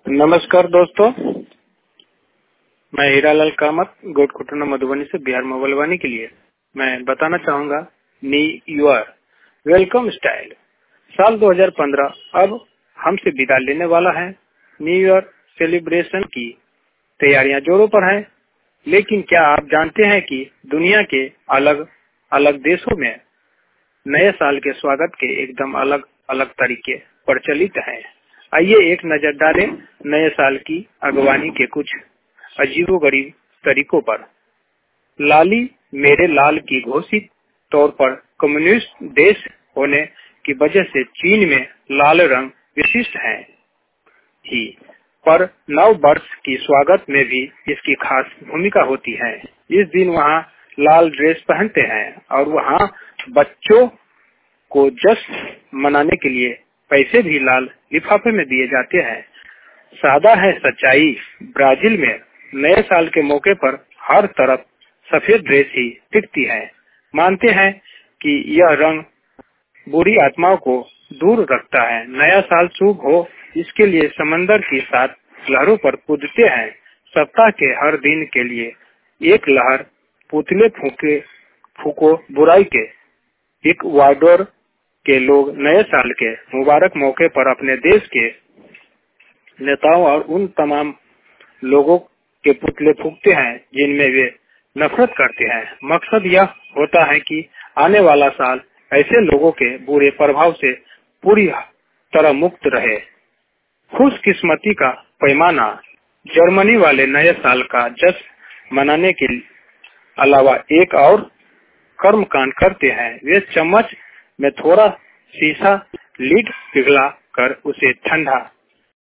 नमस्कार दोस्तों, मैं हीरालाल कामत गोटकुटना मधुबनी से बिहार मोबाइल वाणी के लिए मैं बताना चाहूंगा न्यू ईयर वेलकम स्टाइल। साल 2015 अब हमसे विदा लेने वाला है। न्यू ईयर सेलिब्रेशन की तैयारियां जोरों पर हैं, लेकिन क्या आप जानते हैं कि दुनिया के अलग अलग देशों में नए साल के स्वागत के एकदम अलग अलग तरीके प्रचलित हैं। आइए एक नजर डालें नए साल की अगवानी के कुछ अजीबोगरीब तरीकों पर। लाली मेरे लाल की घोषित तौर पर कम्युनिस्ट देश होने की वजह से चीन में लाल रंग विशिष्ट है ही, पर नव वर्ष की स्वागत में भी इसकी खास भूमिका होती है। इस दिन वहाँ लाल ड्रेस पहनते हैं और वहाँ बच्चों को जश्न मनाने के लिए पैसे भी लाल लिफाफे में दिए जाते हैं। सादा है सच्चाई। ब्राजील में नए साल के मौके पर हर तरफ सफेद ड्रेस ही दिखती है। मानते हैं कि यह रंग बुरी आत्माओं को दूर रखता है। नया साल शुभ हो इसके लिए समंदर की 7 लहरों पर कूदते हैं। सप्ताह के हर दिन के लिए एक लहर पुतले फूको बुराई के। इक्वाडोर के लोग नए साल के मुबारक मौके पर अपने देश के नेताओं और उन तमाम लोगों के पुतले फूकते हैं जिनमें वे नफरत करते हैं। मकसद यह होता है कि आने वाला साल ऐसे लोगों के बुरे प्रभाव से पूरी तरह मुक्त रहे। खुशकिस्मती का पैमाना। जर्मनी वाले नए साल का जश्न मनाने के अलावा एक और कर्मकांड करते हैं। वे चम्मच में थोड़ा शीशा लीड पिघला कर उसे ठंडा